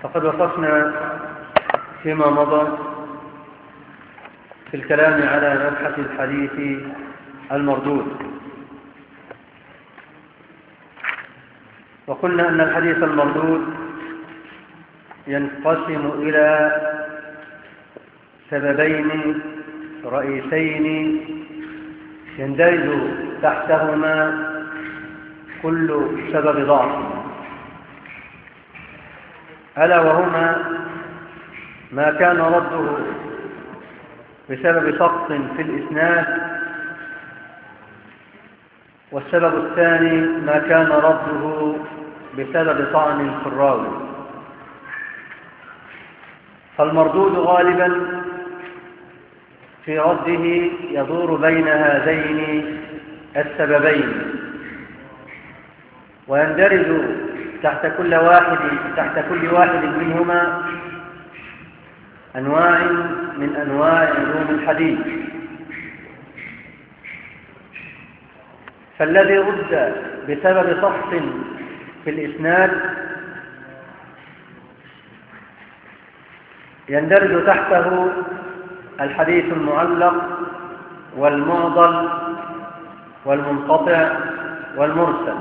وقد وقفنا فيما مضى في الكلام على مبحث الحديث المردود، وقلنا أن الحديث المردود ينقسم إلى سببين رئيسين يندرج تحتهما كل سبب ضعف، ألا وهما ما كان رده بسبب سقط في الإسناد، والسبب الثاني ما كان رده بسبب طعن في الراوي. فالمردود غالبا في رده يدور بين هذين السببين، ويندرج تحت كل واحد منهما أنواع من أنواع علوم الحديث. فالذي رد بسبب سقط في الإسناد يندرج تحته الحديث المعلق والمعضل والمنقطع والمرسل.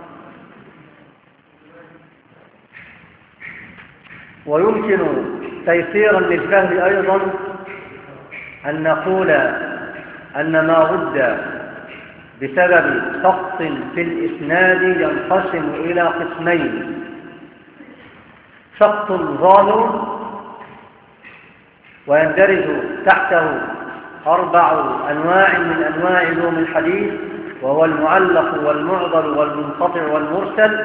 ويمكن تيسيرا للفهم أيضا أن نقول أن ما رد بسبب سقط في الإسناد ينقسم إلى قسمين: سقط ظاهر ويندرج تحته 4 أنواع من أنواع علوم الحديث، وهو المعلق والمعضل والمنقطع والمرسل،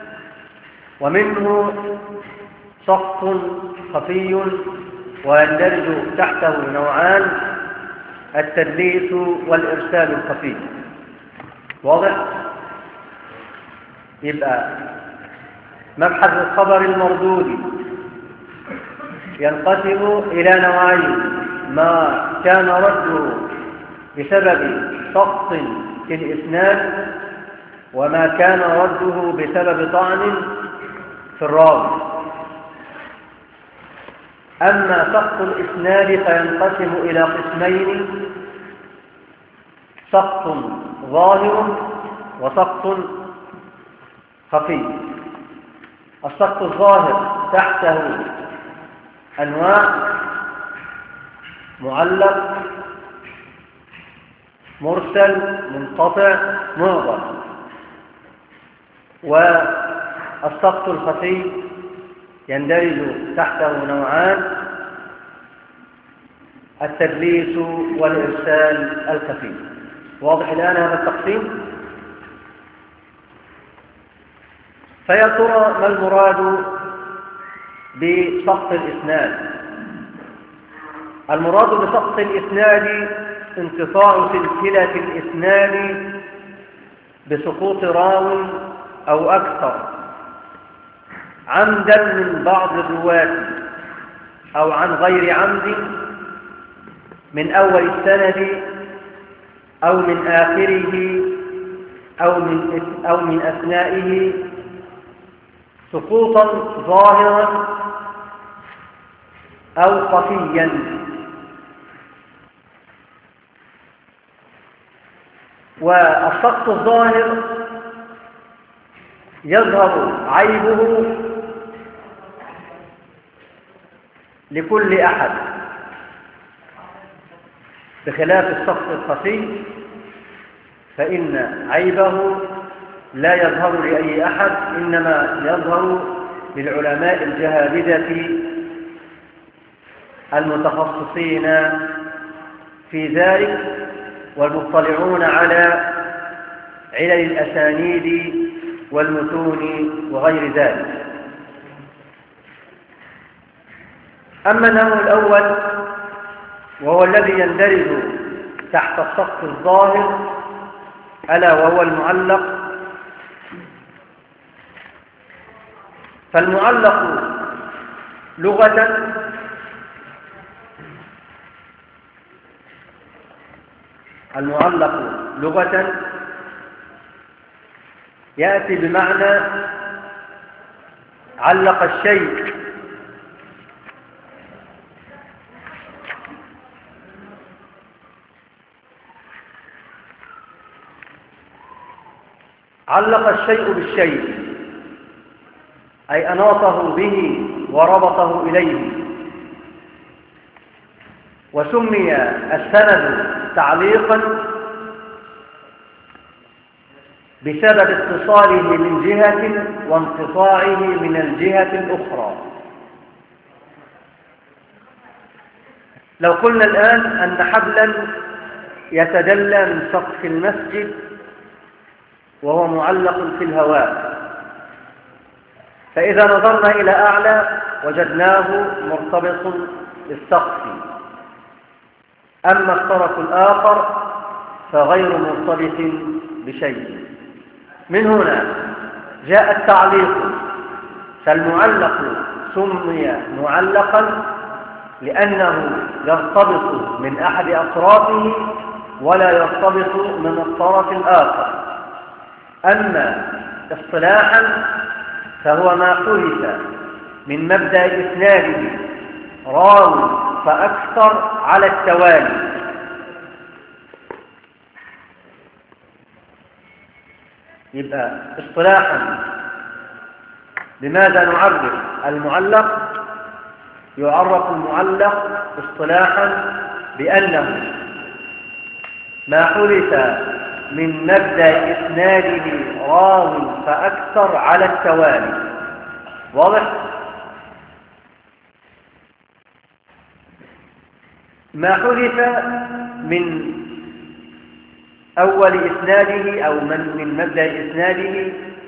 ومنه سقط خفي ويندرج تحته نوعان: التدليس والإرسال الخفي. واضح؟ يبقى مبحث الخبر المردود ينقسم إلى نوعين: ما كان رده بسبب سقط في الإسناد، وما كان رده بسبب طعن في الراوي. أما سقط الإسناد فينقسم إلى قسمين: سقط ظاهر وسقط خفي. السقط الظاهر تحته أنواع: معلق، مرسل، منقطع، معضل. والسقط الخفي يندرج تحته نوعان: التدليس والإرسال الخفي. واضح الآن هذا التقسيم؟ فيا ترى ما المراد بسقط الإسناد؟ المراد بسقط الإسناد انقطاع سلسلة الإسناد بسقوط راو أو أكثر عمدا من بعض الرواة أو عن غير عمد، من أول السند أو من آخره أو من أثنائه، سقوطا ظاهرا أو خفيا. والسقط الظاهر يظهر عيبه لكل أحد، بخلاف السقط الخفي فإن عيبه لا يظهر لأي أحد، إنما يظهر للعلماء الجهابذة المتخصصين في ذلك والمطلعون على علل الأسانيد والمتون وغير ذلك. أما النوع الأول وهو الذي يندرج تحت السقط الظاهر، ألا وهو المعلق. فالمعلق لغة يأتي بمعنى علق الشيء علق الشيء بالشيء، أي أناطه به وربطه إليه. وسمي السند تعليقا بسبب اتصاله من جهة وانقطاعه من الجهة الأخرى. لو قلنا الآن أن حبلا يتدلى من سقف المسجد وهو معلق في الهواء، فإذا نظرنا إلى أعلى وجدناه مرتبط بالسقف، أما الطرف الآخر فغير مرتبط بشيء. من هنا جاء التعليق، فالمعلق سمي معلقا لأنه يرتبط من أحد أطرافه ولا يرتبط من الطرف الآخر. أما اصطلاحا فهو ما حدث من مبدأ إسناده راو فأكثر على التوالي. يبقى اصطلاحا لماذا نعرف المعلق؟ يعرف المعلق اصطلاحا بأنه ما حدث من مبدأ إسناده راو فأكثر على التوالي. واضح؟ ما حدث من أول إسناده أو من مبدأ إسناده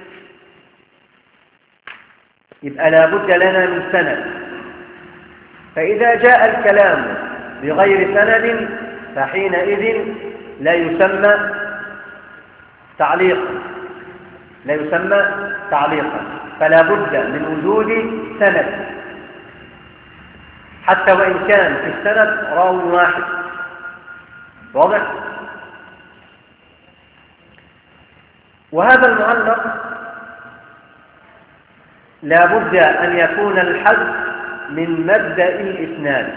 يبقى لا بد لنا من سند، فإذا جاء الكلام بغير سند فحينئذ لا يسمى تعليقا، لا يسمى تعليقا، فلا بد من وجود سند حتى وإن كان في السند راو واحد. واضح؟ وهذا المعلق لا بد أن يكون الحذف من مبدأ الإسناد.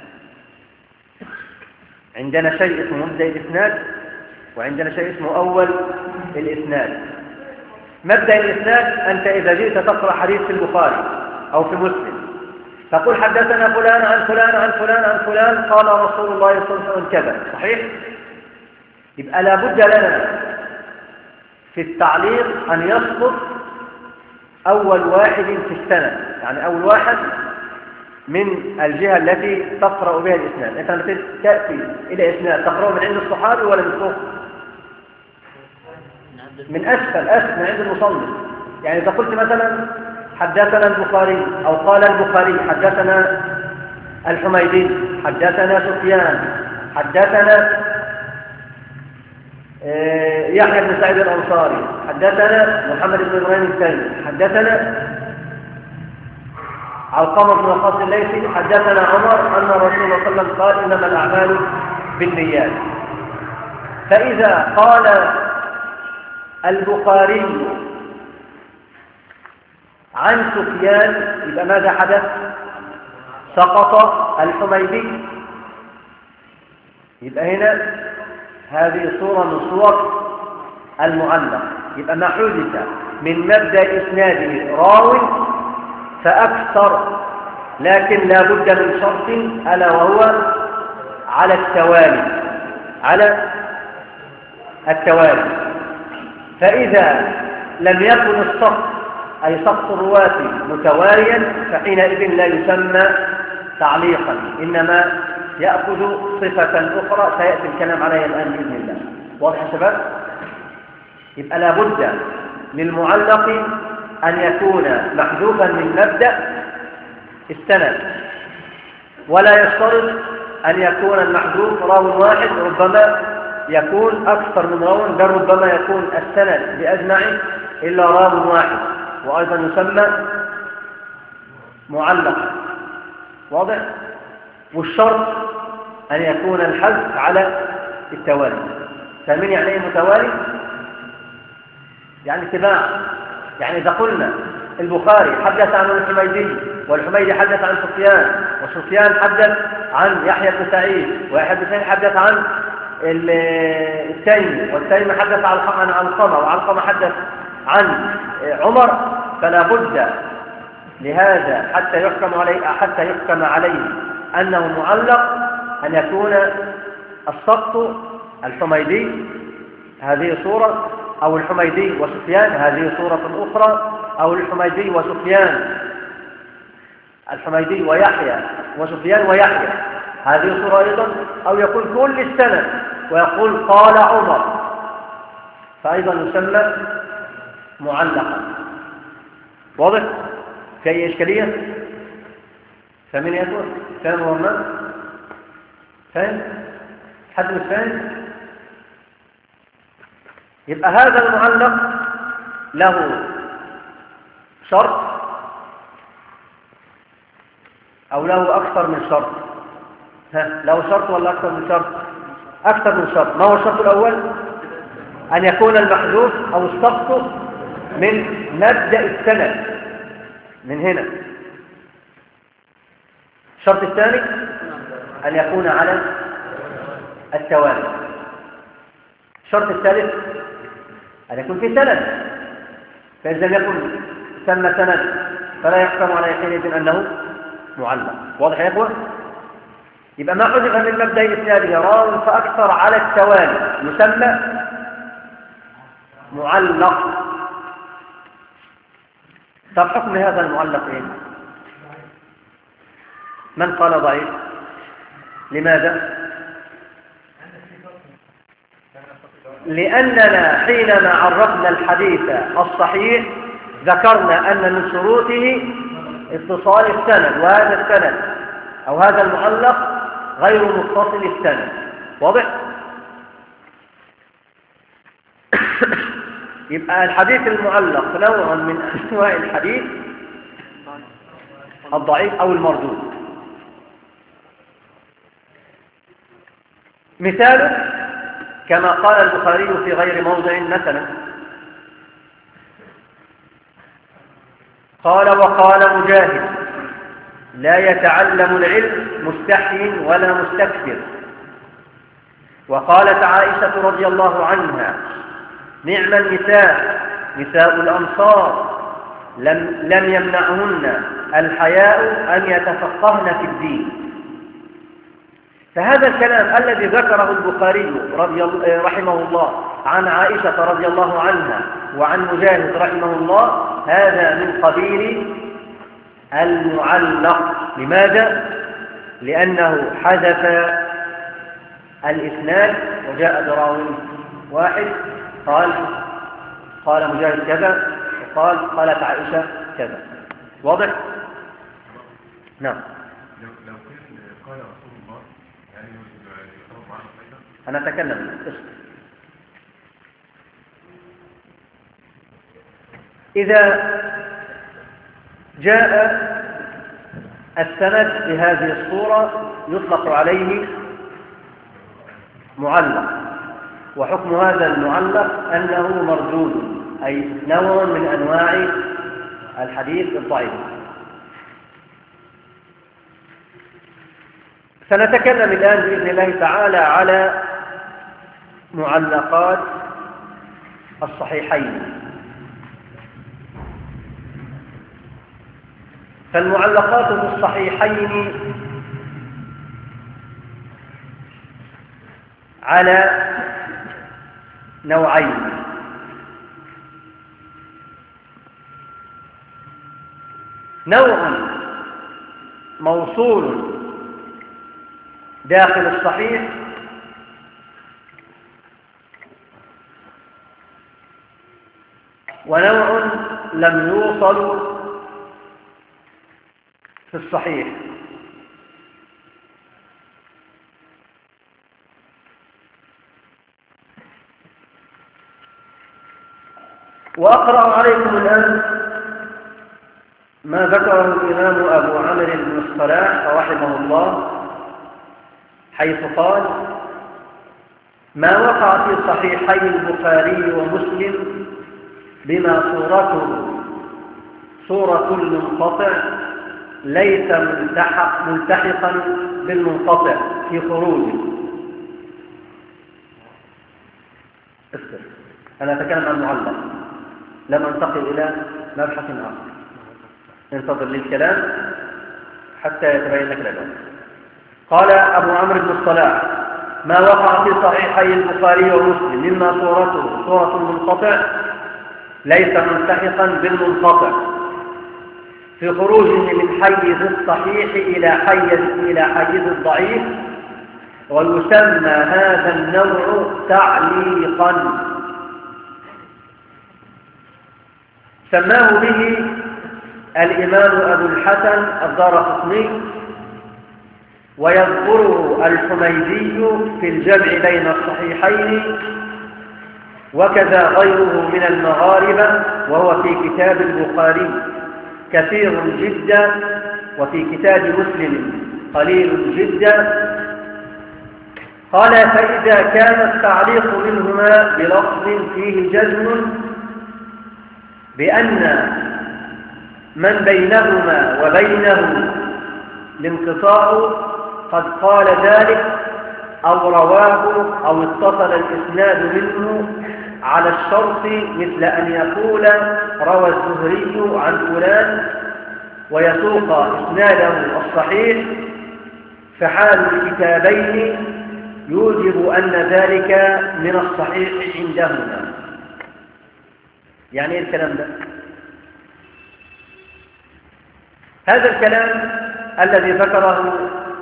عندنا شيء اسمه مبدأ الإسناد وعندنا شيء اسمه أول الإسناد. مبدأ الإسناد أنت إذا جئت تقرأ حديث في البخاري أو في مسلم تقول حدثنا فلان عن فلان عن فلان عن فلان قال رسول الله صلى الله عليه وسلم كذا، صحيح؟ يبقى لا بد لنا في التعليق أن يسقط أول واحد في السند، يعني أول واحد من الجهة التي تقرأ بها الإسناد. أنت لما تأتي إلى إسناد تقرأ من عند الصحابي ولا من فوق؟ من أسفل من عند المصنف. يعني إذا قلت مثلا حدثنا البخاري أو قال البخاري حدثنا الحميدي حدثنا سفيان حدثنا يحيى بن سعيد الأنصاري حدثنا محمد بن إبراهيم الثاني حدثنا علقمة بن وقاص الليثي حدثنا عمر أن رسول الله صلى الله عليه وسلم قال إنما الأعمال بالنيات. فإذا قال البخاري عن سفيان يبقى ماذا حدث؟ سقط الحميدي. يبقى هنا هذه صورة من صور المعلق. يبقى ما حدث من مبدأ إسناده راو فأكثر، لكن لا بد من شرط ألا وهو على التوالي، على التوالي. فإذا لم يكن السقط أي سقط الرواة متواليا فحينئذ لا يسمى تعليقا، إنما يأخذ صفة أخرى سيأتي الكلام عليها الآن بإذن الله. واضح يا شباب؟ يبقى لا بد للمعلق أن يكون محذوفا من مبدأ السند، ولا يشترط أن يكون المحذوف راو واحد، ربما يكون أكثر من راو، بل ربما يكون السند بأجمعه إلا راو واحد، وأيضا يسمى معلقا. واضح؟ والشرط أن يكون الحذف على التوالي. فمن يعني ايه متوالي؟ يعني اتباع. يعني إذا قلنا البخاري حدث عن الحميدي والحميدي حدث عن سفيان وسفيان حدث عن يحيى بن سعيد ويحيى بن سعيد حدث عن التيمي، والتيمي حدث عن علقمة، وعلقمة حدث عن عمر، فلا بد لهذا حتى يحكم عليه أنه معلق أن يكون السقط الحميدي هذه صورة، أو الحميدي وسفيان هذه صورة أخرى، أو الحميدي وسفيان، الحميدي ويحيى وسفيان ويحيى هذه صورة أيضا، أو يقول كل السند ويقول قال عمر، فأيضا يسمى معلقا. واضح؟ في أي إشكالية؟ فمن يقول فهم ورمان؟ فهم؟ حد مش فاهم؟ يبقى هذا المعلق له شرط أو له أكثر من شرط. له شرط ولا أكثر من شرط؟ أكثر من شرط. ما هو الشرط الأول؟ أن يكون المحذوف أو السقط من مبدأ السند من هنا. الشرط الثاني أن يكون على التوالي. الشرط الثالث أن يكون في سند، فإذا لم يكن ثم سند فلا يحكم على حينئذ أنه معلق. واضح يا إخوة؟ يبقى ما حذف من مبدأ إسناده راو فأكثر على التوالي يسمى معلق. طب حكم هذا المعلق إيه؟ من قال ضعيف؟ لماذا؟ لأننا حينما عرفنا الحديث الصحيح ذكرنا أن من شروطه اتصال السند، وهذا السند أو هذا المعلق غير متصل السند. واضح؟ يبقى الحديث المعلق نوع من أنواع الحديث الضعيف أو المردود. مثال كما قال البخاري في غير موضع مثلا، قال وقال مجاهد لا يتعلم العلم مستحي ولا مستكبر. وقالت عائشة رضي الله عنها نعم النساء نساء الأنصار لم يمنعهن الحياء أن يتفقهن في الدين. فهذا الكلام الذي ذكره البخاري رحمه الله عن عائشة رضي الله عنها وعن مجاهد رحمه الله هذا من قبيل المعلق. لماذا؟ لأنه حذف الإسناد وجاء براوي واحد قال مجاهد كذا قالت عائشة كذا. واضح؟ نعم. لو كان قال رسول الله يعني أنا أتكلم. إذا جاء السند بهذه الصورة يطلق عليه معلق، وحكم هذا المعلق أنه مردود، أي نوع من أنواع الحديث الضعيف. سنتكلم الآن بإذن الله تعالى على معلقات الصحيحين. فالمعلقات في الصحيحين على نوعين. نوع موصول داخل الصحيح، ونوع لم يوصل في الصحيح. وأقرأ عليكم الآن ما ذكره الإمام أبو عمرو بن الصلاح رحمه الله، حيث قال ما وقع في صحيحي البخاري ومسلم بما صورته صورة المنقطع ليس ملتحقا بالمنقطع في خروجه. أنا أتكلم عن المعلق، لم أنتقل إلى مبحث آخر. انتظر لي الكلام حتى يتبين لك الأدوات. قال أبو عمرو بن الصلاح: ما وقع في صحيحي البخاري ومسلم مما صورته صورة المنقطع ليس ملتحقا بالمنقطع في خروجه من حيز الصحيح إلى حيز الضعيف، ويسمى هذا النوع تعليقا. سماه به الإمام أبو الحسن الدارقطني، ويذكره الحميدي في الجمع بين الصحيحين، وكذا غيره من المغاربة، وهو في كتاب البخاري كثير جدا، وفي كتاب مسلم قليل جدا. قال: فإذا كان التعليق منهما بلفظ فيه جزم بأن من بينهما وبينه الانقطاع قد قال ذلك أو رواه أو اتصل الإسناد منه على الشرط، مثل أن يقول روى الزهري عن فلان ويسوق إسناده الصحيح، فحال الكتابين يوجب أن ذلك من الصحيح عندهما. يعني إيه الكلام ده؟ هذا الكلام الذي ذكره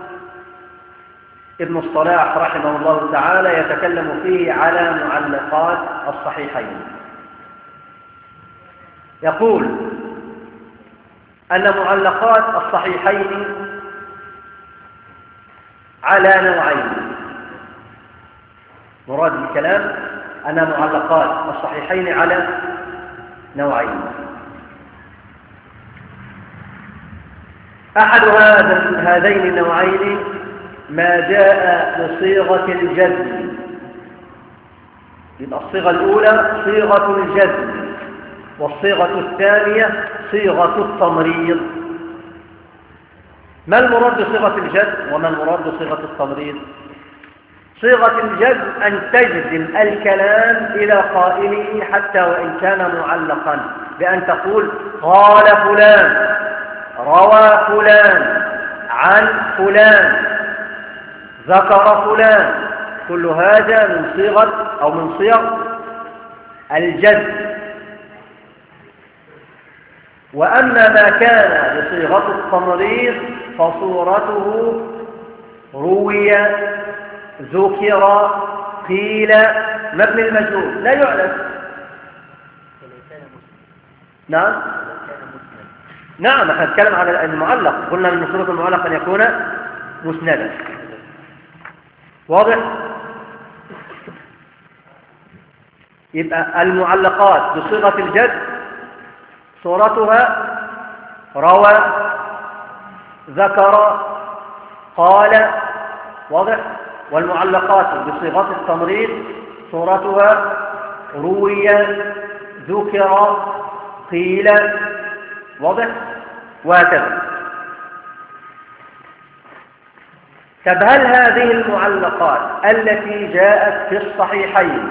ابن الصلاح رحمه الله تعالى يتكلم فيه على معلقات الصحيحين. يقول أن معلقات الصحيحين على نوعين. مراد الكلام أن معلقات الصحيحين على نوعين. أحد هذين النوعين ما جاء بصيغة الجزم. يبقى الصيغة الأولى صيغة الجزم، والصيغة الثانية صيغة التمريض. ما المراد بصيغة الجزم وما المراد بصيغة التمريض؟ صيغة الجزم أن تجزم الكلام إلى قائله حتى وإن كان معلقا، بأن تقول قال فلان، روى فلان، عن فلان، ذكر فلان. كل هذا من صيغة أو من صيغ الجزم. وأما ما كان بصيغة التمريض فصورته روي، ذكر، قيل، مبني المجهول لا يعلم. نعم نعم، احنا نتكلم على المعلق. قلنا من صورة المعلق أن يكون مسندا. واضح؟ يبقى المعلقات بصيغة الجد صورتها روى، ذكر، قال. واضح؟ والمعلقات بصيغة التمريض صورتها روي، ذكر، قيل. واضح؟ وهكذا. طب هل هذه المعلقات التي جاءت في الصحيحين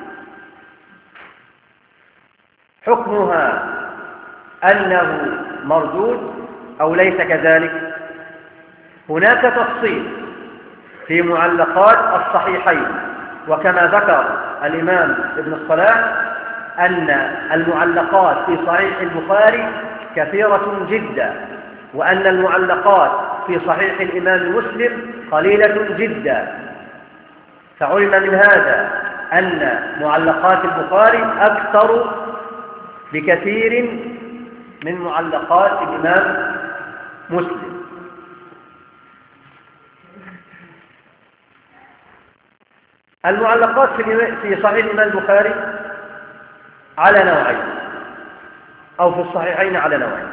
حكمها أنه مردود أو ليس كذلك؟ هناك تفصيل في معلقات الصحيحين، وكما ذكر الإمام ابن الصلاح أن المعلقات في صحيح البخاري كثيرة جدا، وأن المعلقات في صحيح الإمام مسلم قليلة جدا. فعلم من هذا أن معلقات البخاري أكثر بكثير من معلقات الإمام مسلم. المعلقات في صحيح الإمام البخاري على نوعين، أو في الصحيحين على نوعين.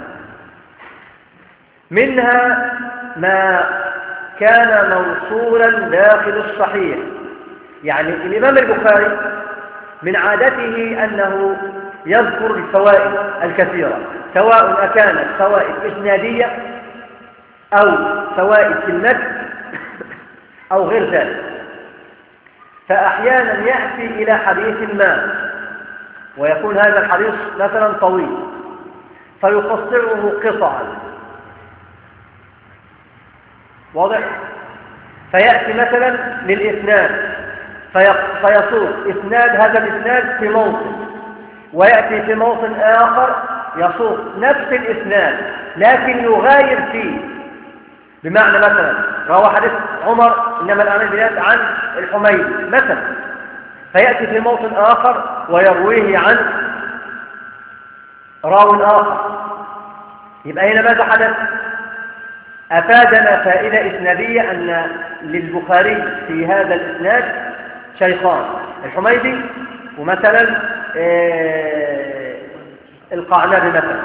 منها ما كان موصولا داخل الصحيح، يعني الإمام البخاري من عادته أنه يذكر الفوائد الكثيرة، سواء أكانت فوائد إسنادية أو فوائد في المتن أو غير ذلك. فأحيانا يأتي إلى حديث ما ويكون هذا الحديث مثلا طويل فيقصره قطعا، واضح؟ فيأتي مثلا للإسناد فيصوغ إسناد هذا الإسناد في موطن، ويأتي في موطن آخر يصوغ نفس الإسناد لكن يغاير فيه. بمعنى مثلا روى حديث عمر إنما الأعمال بالنيات عن الحميدي مثلا، فيأتي في موطن آخر ويرويه عن راو آخر. يبقى هنا ماذا حدث؟ أفادنا فائدة إسنادية أن للبخاري في هذا الإسناد شيخان، الحميدي ومثلا القعنبي مثلا.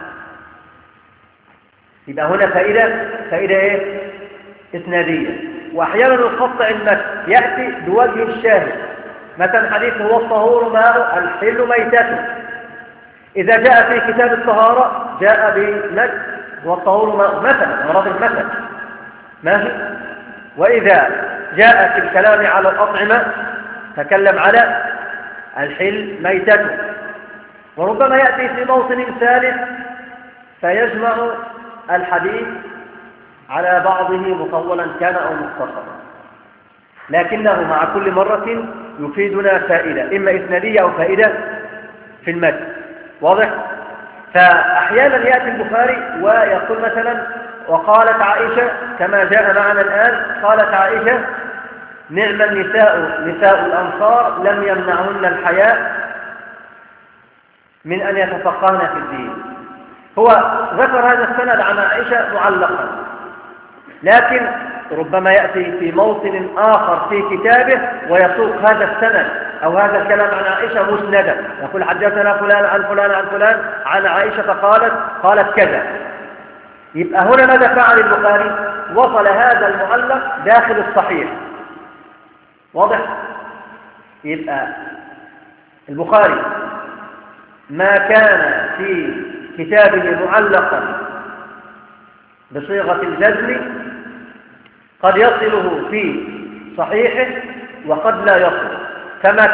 يبقى هنا فائدة إيه؟ إسنادية. وأحيانا القطع المتن يأتي بوجه الشاهد، مثلا حديث هو الطهور ماء الحل ميتته، إذا جاء في كتاب الطهارة جاء بمتن هو الطهور ماء مثلا، مراد المثل ماشي. وإذا جاء في الكلام على الأطعمة تكلم على الحل ميتته. وربما يأتي في موطن ثالث فيجمع الحديث على بعضه مطولا كان أو مختصرا، لكنه مع كل مرة يفيدنا فائدة إما إسنادية أو فائدة في المتن، واضح؟ فأحيانا يأتي البخاري ويقول مثلا وقالت عائشة كما جاء معنا الآن، قالت عائشة نعم النساء نساء الأنصار لم يمنعهن الحياء من أن يتفقهن في الدين. هو ذكر هذا السند عن عائشة معلقا، لكن ربما يأتي في موطن آخر في كتابه ويسوق هذا السند أو هذا الكلام عن عائشة مسندا، يقول حدثنا فلان عن فلان عن فلان عن عائشة قالت كذا. يبقى هنا ماذا فعل البخاري؟ وصل هذا المعلق داخل الصحيح، واضح؟ يبقى البخاري ما كان في كتابه معلقا بصيغة الجزم قد يصله في صحيحه وقد لا يصل، فما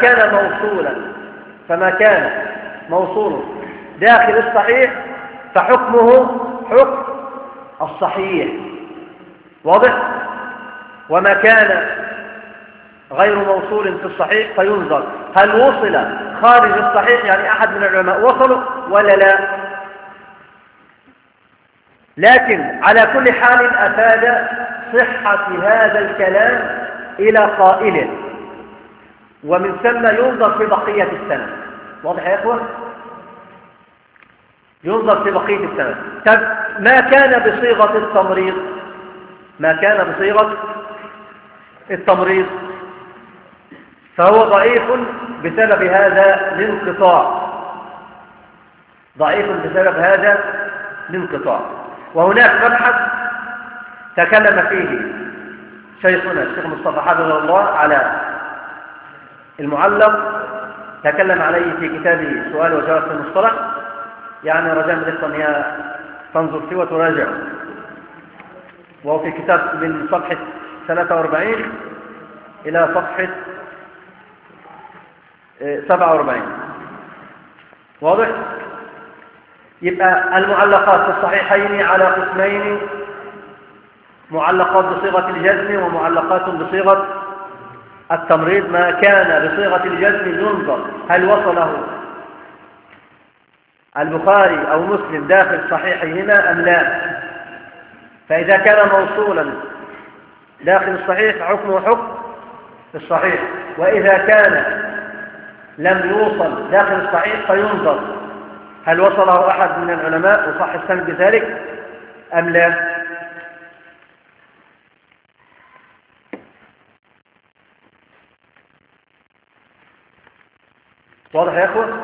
كان موصولا داخل الصحيح فحكمه حكم الصحيح، واضح؟ وما كان غير موصول في الصحيح فينظر هل وصل خارج الصحيح، يعني أحد من العلماء وصلوا ولا لا. لكن على كل حال أفاد صحة هذا الكلام إلى قائله، ومن ثم ينظر في بقية السند، واضح يا إخوة؟ ينظر في بقية السند. طب ما كان بصيغة التمريض فهو ضعيف بسبب هذا الانقطاع. وهناك مبحث تكلم فيه شيخنا الشيخ مصطفى حفظه الله على المعلق، تكلم عليه في كتابه سؤال وجواب في المصطلح، يعني رجاء من الإخوة تنظر فيه وتراجع، وهو في كتاب من صفحة 43 إلى صفحة 47، واضح؟ يبقى المعلقات في الصحيحين على قسمين: معلقات بصيغة الجزم ومعلقات بصيغة التمريض. ما كان بصيغة الجزم ينظر هل وصله البخاري أو مسلم داخل صحيحهما أم لا، فإذا كان موصولا داخل الصحيح حكمه حكم الصحيح، وإذا كان لم يوصل داخل الصحيح فينظر هل وصله أحد من العلماء وصح السند بذلك أم لا. واضح يا أخوة؟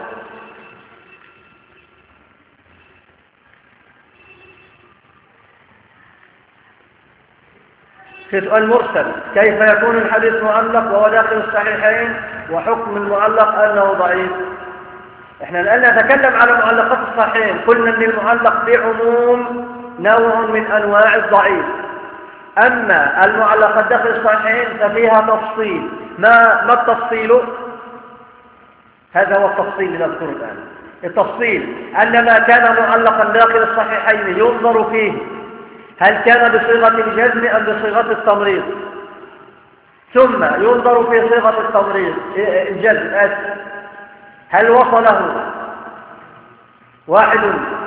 في سؤال مرسل: كيف يكون الحديث معلق وهو داخل الصحيحين وحكم المعلق أنه ضعيف؟ احنا الآن نتكلم على معلقات الصحيحين، قلنا ان المعلق بعموم نوع من أنواع الضعيف، أما المعلقات داخل الصحيحين ففيها تفصيل. ما التفصيل؟ هذا هو التفصيل لنذكره الآن. التفصيل أن ما كان معلقا داخل الصحيحين ينظر فيه هل كان بصيغة الجزم أم بصيغة التمريض، ثم ينظر في صيغة التمريض الجزم هل وصله واحد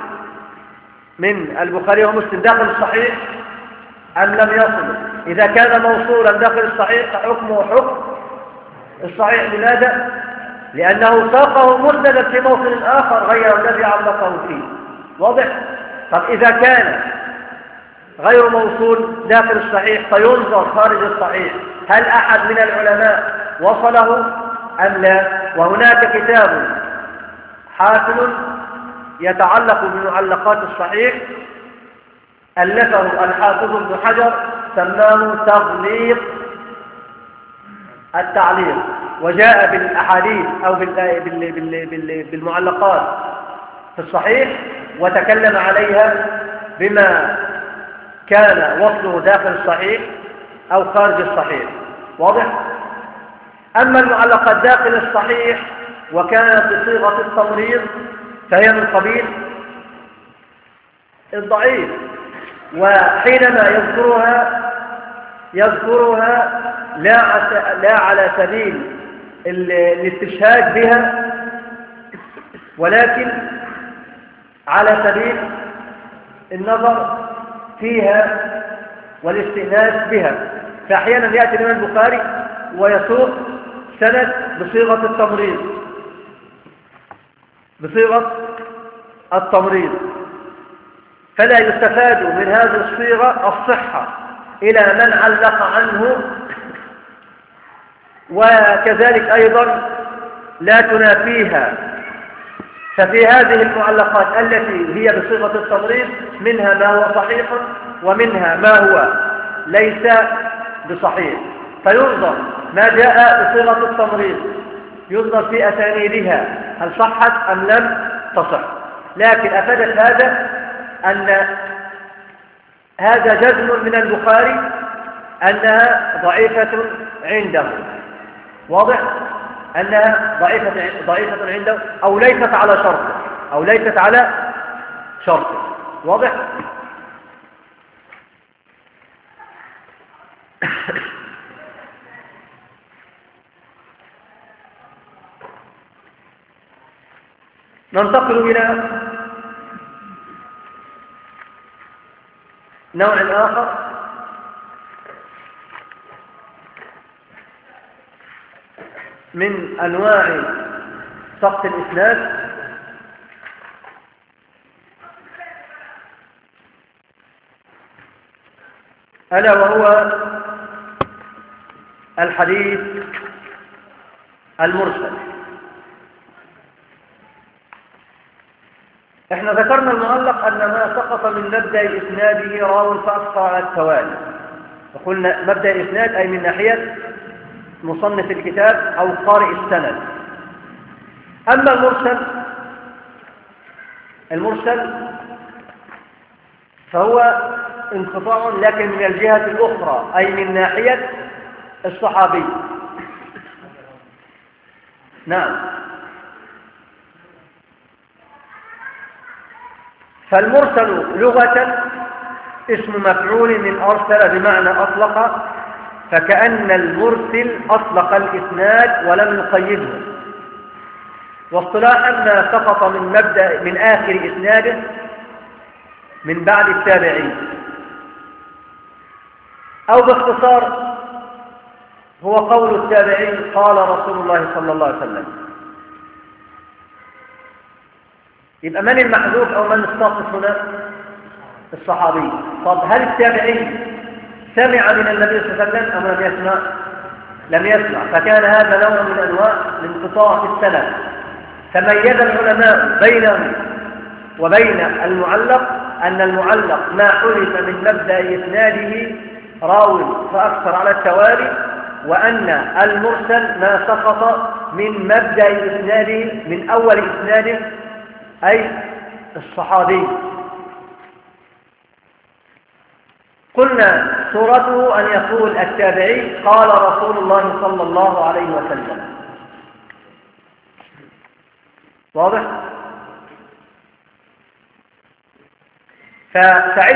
من البخاري ومسلم داخل الصحيح أم لم يصل. إذا كان موصولا داخل الصحيح فحكمه حكم الصحيح. لماذا؟ لأنه ساقه مسندا في موطن آخر غير الذي علقه فيه. واضح؟ طب إذا كان غير موصول داخل الصحيح فينظر خارج الصحيح هل أحد من العلماء وصله أم لا. وهناك كتاب حافل يتعلق بمعلقات الصحيح ألفه الحافظ ابن حجر سماه تغليق التعليق، وجاء بالأحاديث أو بالمعلقات في الصحيح وتكلم عليها بما كان وصله داخل الصحيح أو خارج الصحيح. واضح؟ أما المعلقات داخل الصحيح وكانت بصيغة التمريض فهي من قبيل الضعيف، وحينما يذكرها لا على سبيل الاستشهاد بها ولكن على سبيل النظر فيها والاستئناس بها. فأحيانا يأتي الإمام البخاري ويسوق سند بصيغة التمريض فلا يستفاد من هذه الصيغة الصحة إلى من علق عنه، وكذلك أيضا لا تنافيها. ففي هذه المعلقات التي هي بصيغة التمريض منها ما هو صحيح ومنها ما هو ليس بصحيح، فينظر ما جاء بصيغة التمريض ينظر في أسانيدها هل صحت أم لم تصح. لكن أفادت هذا أن هذا جزم من البخاري أنها ضعيفة عنده. واضح؟ أنها ضعيفة عنده أو ليست على شرطه. واضح؟ ننتقل إلى نوع آخر من أنواع سقط الإسناد، ألا وهو الحديث المرسل. احنا ذكرنا المعلق أن ما سقط من مبدأ إسناده راو فأسقط على التوالي، وقلنا مبدأ الإسناد أي من ناحية مصنف الكتاب أو قارئ السند. أما المرسل فهو انقطاع لكن من الجهة الأخرى أي من ناحية الصحابي. نعم. فالمرسل لغة اسم مفعول من أرسل بمعنى أطلق، فكأن المرسل أطلق الإسناد ولم يقيده. واصطلاحا ما سقط من آخر إسناده من بعد التابعين، أو باختصار هو قول التابعين قال رسول الله صلى الله عليه وسلم. يبقى من المحذوف أو من الساقط هنا؟ الصحابي. طب هل التابعي سمع من النبي صلى الله عليه وسلم أم لم يسمع؟ لم يسمع، فكان هذا نوع من أنواع الانقطاع في السند. فميز العلماء بينه وبين المعلق أن المعلق ما حذف من مبدأ إسناده راو فأكثر على التوالي، وأن المرسل ما سقط من مبدأ إسناده من أول إسناده أي الصحابي. قلنا صورته أن يقول التابعي قال رسول الله صلى الله عليه وسلم، واضح؟ فسعيد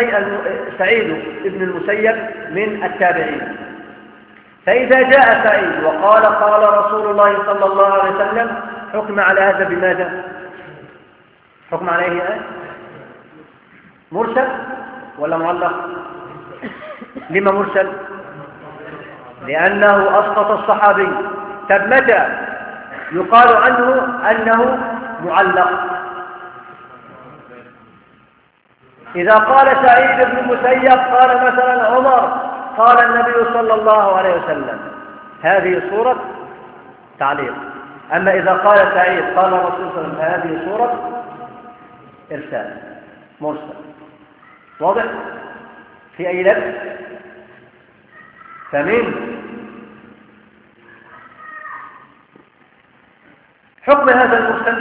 بن المسيب من التابعين. فإذا جاء سعيد وقال قال رسول الله صلى الله عليه وسلم حكم على هذا بماذا؟ حكم عليه إيه؟ مرسل ولا معلق؟ لما مرسل؟ لأنه أسقط الصحابي. طب متى يقال عنه أنه معلق؟ إذا قال سعيد بن المسيب قال مثلا عمر قال النبي صلى الله عليه وسلم، هذه صورة تعليق. أما إذا قال سعيد قال الرسول صلى الله عليه وسلم، هذه صورة إرسال مرسل. واضح؟ في أي لبس؟ فمن حكم هذا المرسل،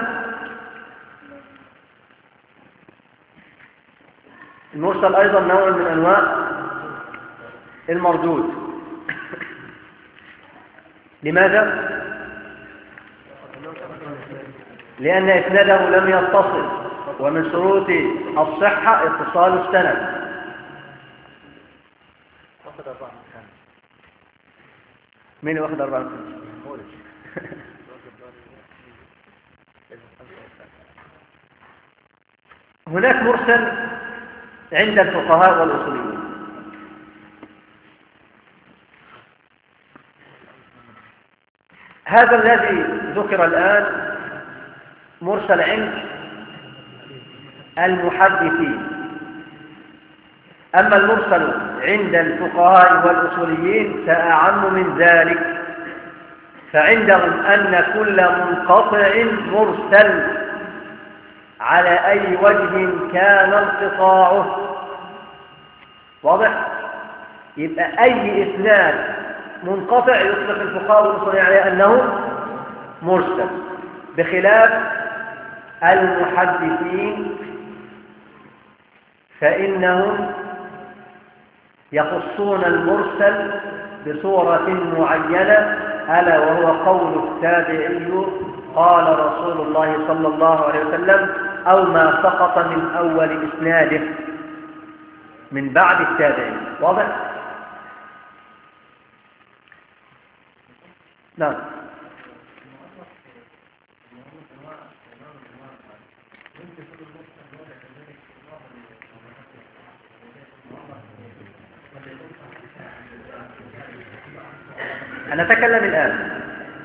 المرسل أيضا نوع من أنواع المردود. لماذا؟ لأن إسناده لم يتصل، ومن شروط الصحة اتصال السند. مين واخد 4؟ هناك مرسل عند الفقهاء والأصوليين. هذا الذي ذكر الآن مرسل عند المحدثين. أما المرسل عند الفقهاء والأصوليين فأعم من ذلك، فعندهم أن كل منقطع مرسل على أي وجه كان انقطاعه. واضح؟ يبقى أي إسناد منقطع يطلق الفقهاء والأصوليين عليه أنه مرسل، بخلاف المحدثين فإنهم يخصون المرسل بصورة معينة، ألا وهو قول التابعي قال رسول الله صلى الله عليه وسلم، أو ما سقط من أول إسناده من بعد التابعي. واضح؟ نعم. أنا أتكلم الآن.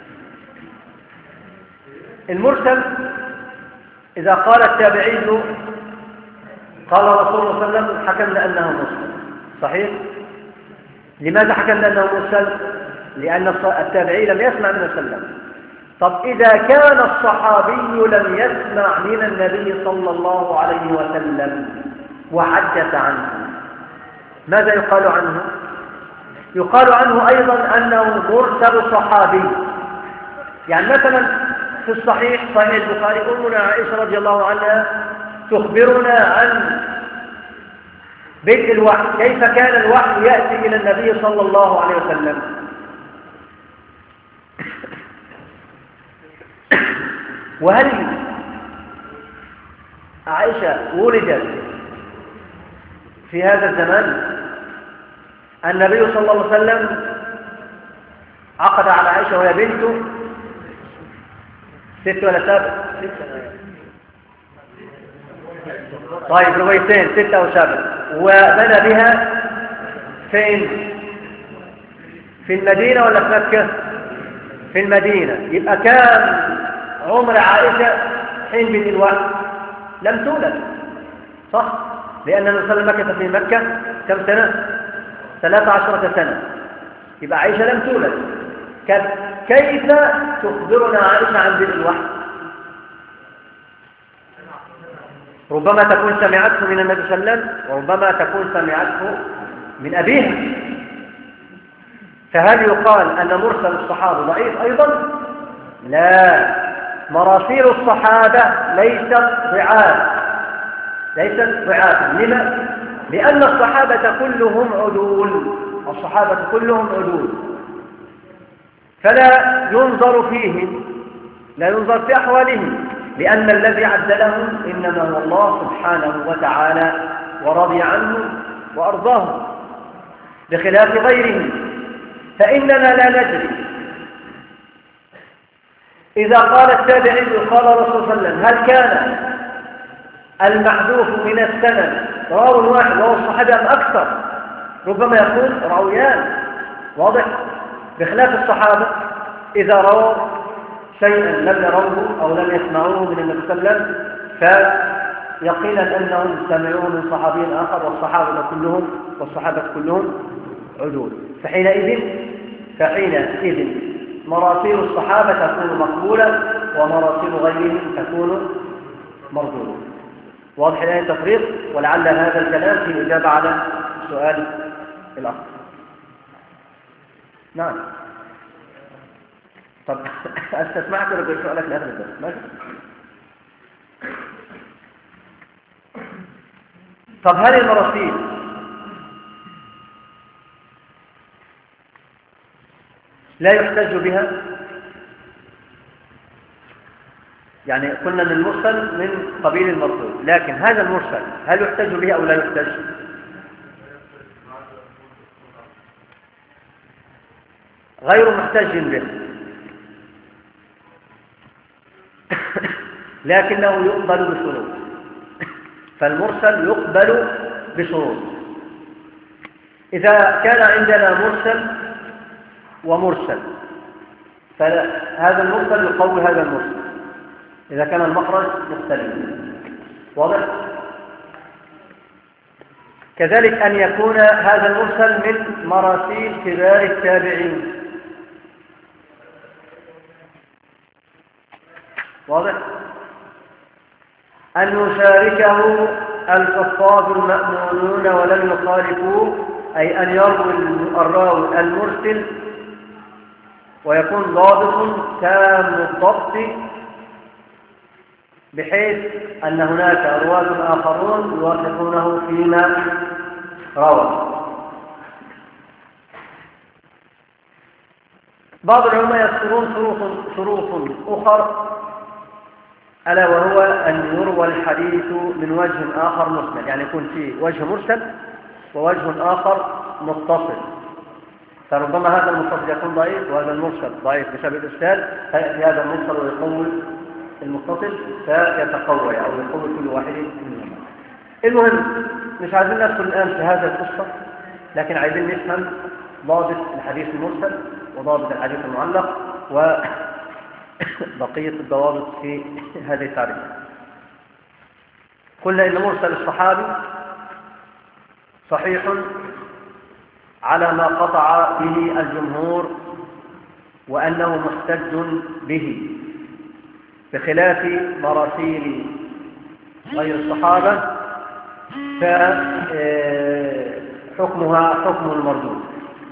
المرسل إذا قال التابعي قال رسول الله صلى الله عليه وسلم حكمنا أنه مرسل، صحيح؟ لماذا حكمنا أنه مرسل؟ لأن التابعي لم يسمع من وسلم. طب إذا كان الصحابي لم يسمع من النبي صلى الله عليه وسلم وحدث عنه، ماذا يقال عنه؟ يقال عنه أيضا أنه مرسل صحابي. يعني مثلا في الصحيح صحيح البخاري أمنا عائشة رضي الله عنها تخبرنا عن بدء الوحي، كيف كان الوحي يأتي إلى النبي صلى الله عليه وسلم. وهل عائشة ولدت في هذا الزمان؟ النبي صلى الله عليه وسلم عقد على عائشة وهي بنته 6 ولا 7؟ طيب روايتين 6 أو 7. وبنى بها فين؟ في المدينة ولا في مكة؟ في المدينة. يبقى كان عمر عائشة حين بدء الوحي؟ لم تولد، صح؟ لأن النبي صلى الله عليه وسلم مكث في مكة كم سنة؟ 13 سنة. يبقى عائشة لم تولد. كيف تخبرنا عائشة عن بدء الوحي؟ ربما تكون سمعته من النبي صلى الله عليه وسلم، وربما تكون سمعته من أبيها. فهل يقال أن مرسل الصحابة ضعيف أيضا؟ لا، مراسيل الصحابة ليست ضعافا. لما؟ لأن الصحابة كلهم عدول، الصحابة كلهم عدول، فلا ينظر فيهم، لا ينظر في أحوالهم، لأن الذي عدلهم إنما هو الله سبحانه وتعالى ورضي عنهم وأرضاهم، بخلاف غيرهم. فإننا لا ندري إذا قال التابعي قال الرسول صلى الله عليه وسلم هل كان المحذوف من السند راو واحد وهو الصحابي أم أكثر؟ ربما يكون راويان، واضح؟ بخلاف الصحابة إذا رووا شيئا لم يروه أو لم يسمعوه من النبي صلى الله عليه وسلم فيقينا أنهم سمعوه من صحابي آخر، والصحابة كلهم عدول. فحينئذ مراسيل الصحابة تكون مقبولة ومراسيل غيرهم تكون مردودة. واضح الآن التفريق؟ ولعل هذا الكلام في الإجابة على سؤال الأخ. نعم. طب استسمعك ورجل سؤالك لآخر الدرس. ماشي؟ طب هل المراسيل لا يحتج بها؟ يعني قلنا ان المرسل من قبيل المرسول، لكن هذا المرسل هل يحتج به او لا يحتج؟ غير محتج به، لكنه يقبل بشروط. فالمرسل يقبل بشروط. إذا كان عندنا مرسل ومرسل فهذا المرسل يقوي هذا المرسل إذا كان المخرج مختلفا. واضح؟ كذلك أن يكون هذا المرسل من مراسيل كبار التابعين. واضح؟ أن يشاركه الحفاظ المأمونون ولم يخالفوه، أي أن يروي الراوي المرسل ويكون ضابط تام الضبط بحيث أن هناك رواة آخرون يوافقونه فيما روى. بعض العلماء يذكرون شروط أخرى، ألا وهو أن يروى الحديث من وجه آخر مسند، يعني يكون فيه وجه مرسل ووجه آخر متصل. فربما هذا المتصل يكون ضعيف وهذا المرسل ضعيف بسبب الإرسال، فيأتي هذا المرسل ويقوي المتصل فيتقوى أو يقوي كل واحد منهما. المهم مش عايزين ندخل الآن في هذا القصة، لكن عايزين نفهم ضابط الحديث المرسل وضابط الحديث المعلق وبقية الضوابط في هذه التعريف. قلنا إن مرسل الصحابي صحيح على ما قطع به الجمهور وأنه محتج به، بخلاف مراسيل غير الصحابة فحكمها حكم المردود.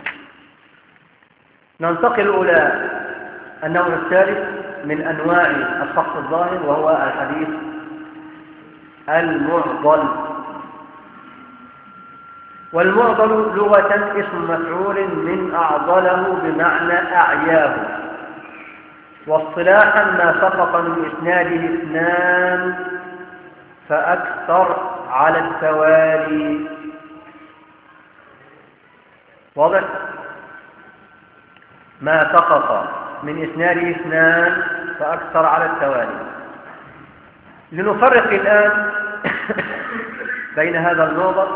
ننتقل إلى النوع الثالث من أنواع الشخص الظاهر، وهو الحديث المعضل. والمعضل لغة اسم مفعول من أعضله بمعنى أعياه، واصطلاحا ما سقط من إسناده اثنان فأكثر على التوالي. واضح؟ ما سقط من إسناده اثنان فأكثر على التوالي. لنفرق الآن بين هذا المعضل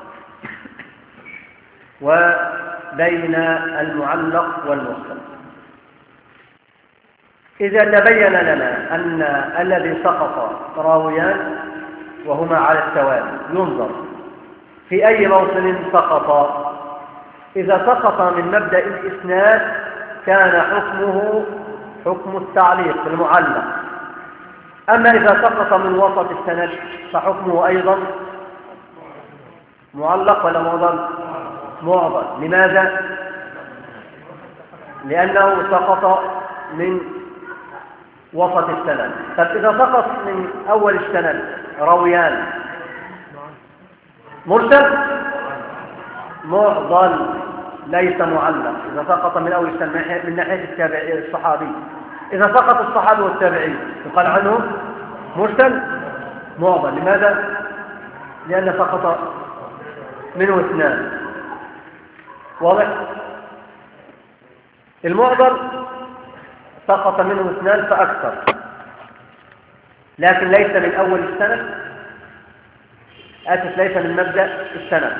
وبين المعلق والمرسل. إذا تبين لنا أن الذي سقط راويان وهما على التوالي ينظر في أي موطن سقط. إذا سقط من مبدأ الإسناد كان حكمه حكم التعليق المعلق، أما إذا سقط من وسط السند فحكمه أيضا معلق ولا معضل؟ معضل. لماذا؟ لأنه سقط من وسط السند. طب إذا سقط من أول السند راويان مرسل معضل ليس معلق. إذا سقط من أول السند من ناحية الصحابي، إذا سقط الصحابي والتابعي يقال عنه مرسل معضل. لماذا؟ لأن سقط منه اثنان. واضح؟ المعضل سقط منه اثنان فأكثر، لكن ليس من أول السند، ليس من مبدأ السند،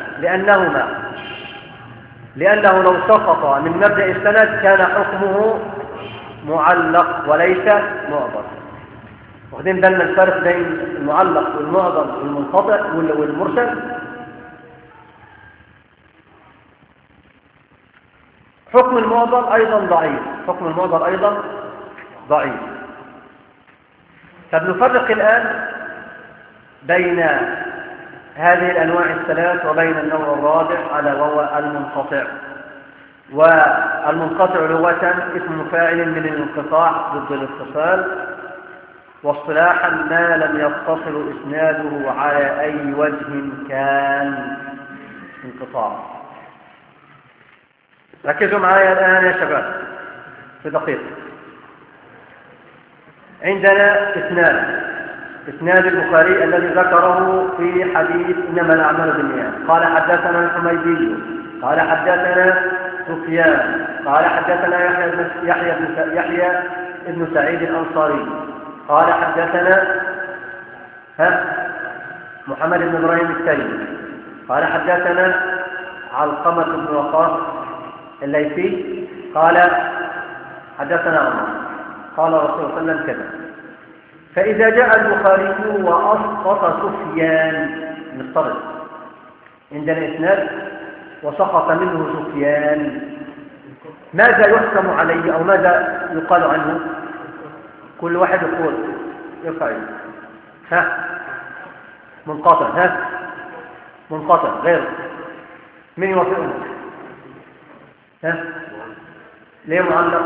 لأنه لو سقط من مبدأ السند كان حكمه معلق وليس معضل. واخدين بالنا الفرق بين المعلق والمعضل والمنقطع والمرسل؟ حكم المعضل أيضا ضعيف. فبنفرق الآن بين هذه الأنواع الثلاث وبين النوع الرابع على وهو المنقطع. والمنقطع لغة اسم فاعل من الانقطاع ضد الاتصال، واصطلاحا ما لم يتصل إسناده على أي وجه كان انقطاع. ركزوا معايا الآن يا شباب في دقيقة. عندنا إسناد البخاري الذي ذكره في حديث إنما الأعمال بالنيات. قال حدثنا الحميدي قال حدثنا سفيان قال حدثنا يحيى بن سعيد الأنصاري قال حدثنا محمد بن إبراهيم التيمي قال حدثنا علقمة بن وقاص الليثي قال حدثنا عمر قال رسول الله صلى الله عليه وسلم كذا. فإذا جاء البخاري وأسقط سفيان، نفترض عندنا إسناد وسقط منه سفيان، ماذا يحكم عليه أو ماذا يقال عنه؟ كل واحد يقول يرفع يده. منقطع غير من يوافقه؟ ليه معلق؟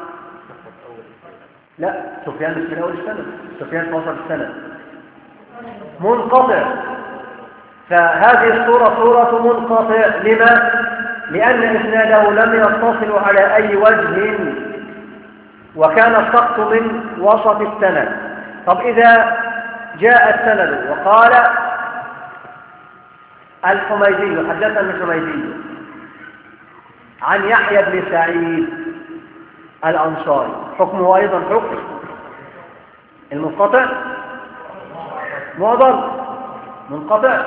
لا، سفيان مش من أول السنة، سفيان في وسط السنة. منقطع. فهذه الصورة صورة منقطع. لما؟ لأن إسناده لم يتصل على أي وجه، وكان السقط من وسط السند. طب إذا جاء السند وقال الحميدي حدثنا الحميدي عن يحيى بن سعيد الأنصاري، حكمه أيضا حكم المنقطع معضل منقطع.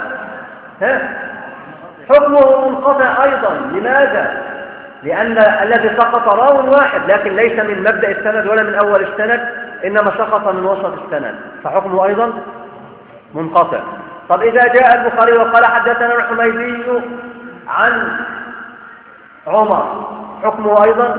حكمه منقطع أيضا. لماذا؟ لأن الذي سقط راو واحد، لكن ليس من مبدأ السند ولا من أول السند، إنما سقط من وسط السند، فحكمه أيضا منقطع. طب إذا جاء البخاري وقال حدثنا الحميدي عن عمر، حكمه أيضا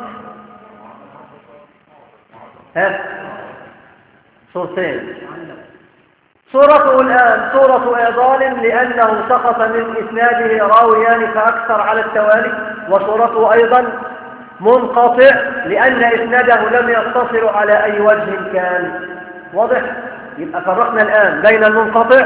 صورتين. صورته الآن صورة إعضال لأنه سقط من إسناده راويان فأكثر على التوالي، وصورته أيضا منقطع لأن إسناده لم يتصل على أي وجه كان. واضح؟ يبقى فرقنا الآن بين المنقطع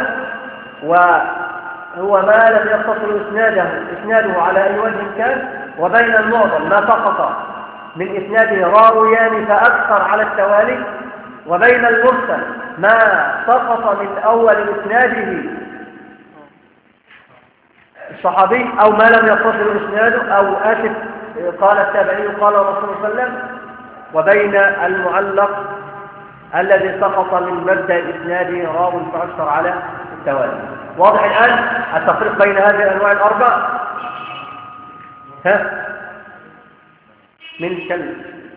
وهو ما لم يتصل إسناده على أي وجه كان، وبين المعضل ما سقط من إسناده راويان فأكثر على التوالي، وبين المرسل ما سقط من أول إسناده الصحابي أو ما لم يتصل إسناده أو قال التابعي قال الرسول صلى الله عليه وسلم، وبين المعلق الذي سقط من مبدأ إسناده راو فأكثر على التوالي. واضح الآن التفريق بين هذه الأنواع الأربع؟ من كلمة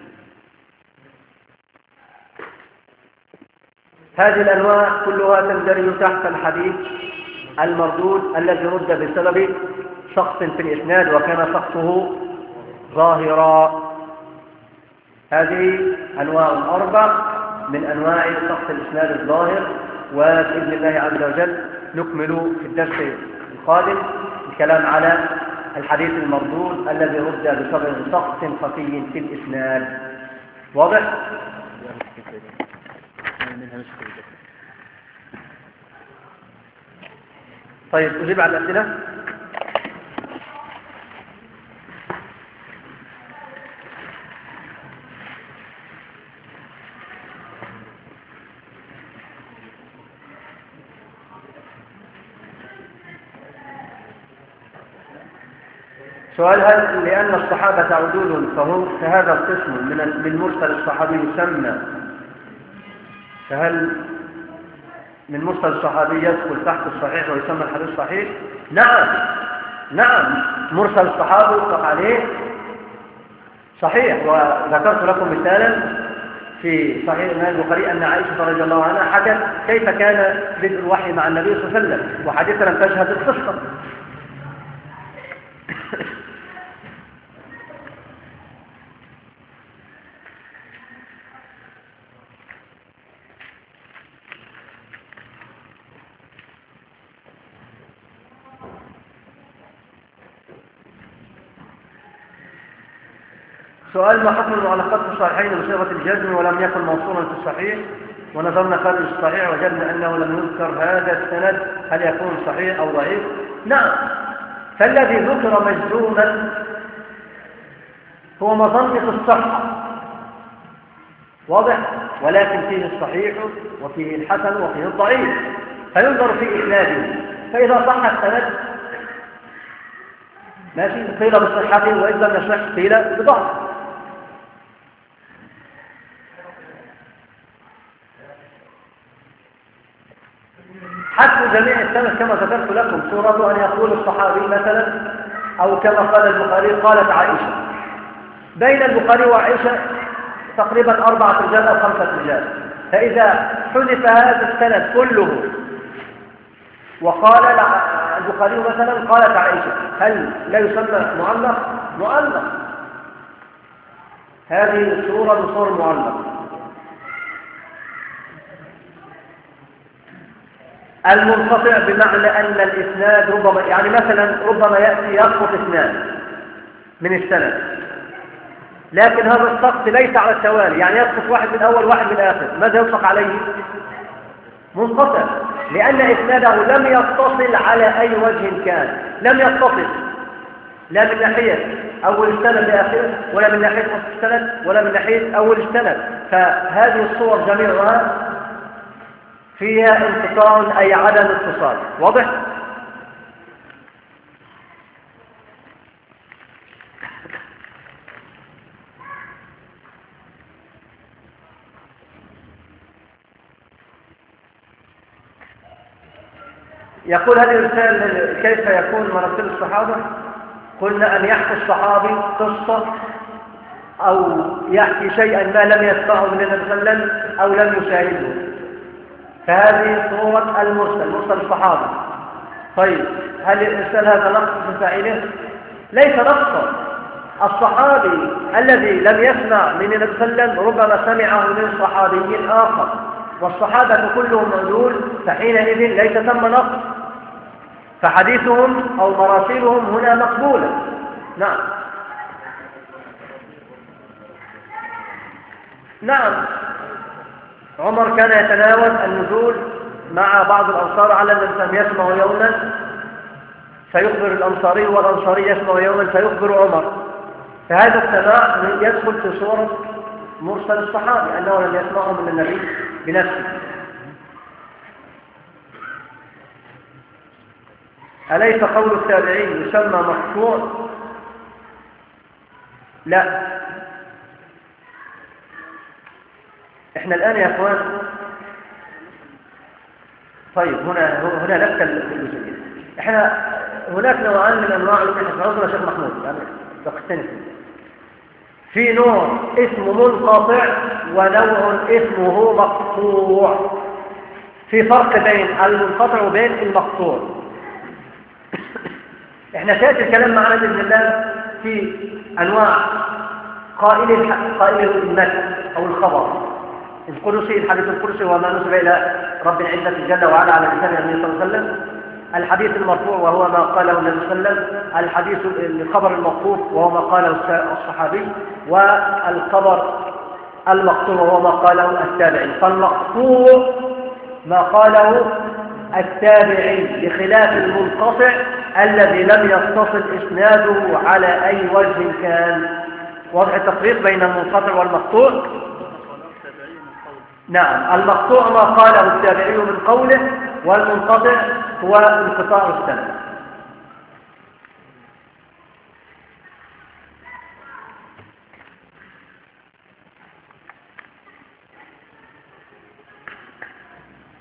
هذه الأنواع كلها تندرج تحت الحديث المردود الذي رد بسبب سقط في الإسناد وكان سقطه ظاهرا. هذه أنواع أربع من أنواع سقط الإسناد الظاهر، وبإذن الله عز وجل نكمل في الدرس القادم الكلام على الحديث المردود الذي رد بسبب سقط خفي في الإسناد. واضح؟ طيب أجيب على الأسئلة. سؤال: هل لأن الصحابة عدول فهذا القسم من مرسل الصحابي يسمى، فهل من مرسل الصحابي يدخل تحت الصحيح ويسمى الحديث صحيح؟ نعم، مرسل الصحابي يطلق عليه صحيح. وذكرت لكم مثالا في صحيح الإمام البخاري أن عائشة رضي الله عنها حكت كيف كان بدء الوحي مع النبي صلى الله عليه وسلم، وحديثا لم تشهد القصة. سؤال: ما حكم المعلقات في الصحيحين بصيغة الجزم ولم يكن موصولا في الصحيح، ونظرنا خارج الصحيح وجدنا أنه لم يذكر هذا السند، هل يكون صحيح أو ضعيف؟ نعم، فالذي ذكر مجزوما هو مظنة الصحة، واضح، ولكن فيه الصحيح وفيه الحسن وفيه الضعيف، فينظر في إسناده، فإذا صح السند ماشي قيل بصحته، وإذا لم يصح قيل بضعف. حسب جميع السند كما ذكرت لكم صورته أن يقول الصحابي مثلا، أو كما قال البخاري قالت عائشة. بين البخاري وعائشة تقريبا 4 رجال أو 5 رجال، فإذا حذف هذا السند كله وقال البخاري مثلا قالت عائشة، هل لا يسمى معلق؟ هذه صورة من صور المعلق. المنقطع بمعنى أن الإسناد ربما، يعني مثلا ربما يأتي يسقط إسناد من السند، لكن هذا السقط ليس على التوالي، يعني يسقط واحد من الأول واحد من الآخر، ماذا يطلق عليه؟ منقطع، لأن إسناده لم يتصل على أي وجه كان، لم يتصل لا من ناحية أول السند لآخره، ولا من ناحية وسط السند، ولا من ناحية أول السند. فهذه الصور جميعها فيها انقطاع أي عدم اتصال، واضح؟ يقول هذه الرسالة: كيف يكون مراسيل الصحابة؟ قلنا أن يحكي الصحابي قصة أو يحكي شيئا ما لم يسمعه من النبي صلى الله عليه وسلم أو لم يشاهده، فهذه صورة مرسل الصحابة. طيب، هل الإرسال هذا نقص من فاعله؟ ليس نقصا. الصحابي الذي لم يسمع من النبي صلى الله عليه وسلم ربما سمعه من صحابي آخر، والصحابة كلهم عدول، فحينئذ ليس ثم نقص، فحديثهم أو مراسيلهم هنا مقبولة. نعم، عمر كان يتناول النزول مع بعض الأنصار على الإنسان، يسمع يوما فيخبر الأنصاري، والأنصاري يسمع يوما فيخبر عمر، فهذا السماع يدخل في صورة مرسل الصحابي أنه لم يسمعه من النبي بنفسه. أليس قول التابعين يسمى مقطوع؟ لا. احنا الآن يا اخوان، طيب هنا نفس الجزئية، احنا هناك نوعان من انواع الحفظ شيخ محمود، يعني تختلف. في نوع اسمه منقطع ونوع اسمه مقطوع، في فرق بين المنقطع وبين المقطوع. احنا سيأتي الكلام معنا بإذن الله في انواع قائل المتن او الخبر القدسي، الحديث القدسي وما نسب إلى رب العزة جل وعلا على لسان النبي صلى الله عليه وسلم، الحديث المرفوع وهو ما قاله النبي صلى الله عليه وسلم، الخبر الموقوف وهو ما قاله الصحابي، والخبر المقطوع وهو ما قاله التابعي. فالمقطوع ما قاله التابعي، بخلاف المنقطع الذي لم يتصل إسناده على أي وجه كان. واضح التفريق بين المنقطع والمقطوع؟ نعم، المقطوع ما قاله التابعي من قوله، والمنقطع هو انقطاع السند.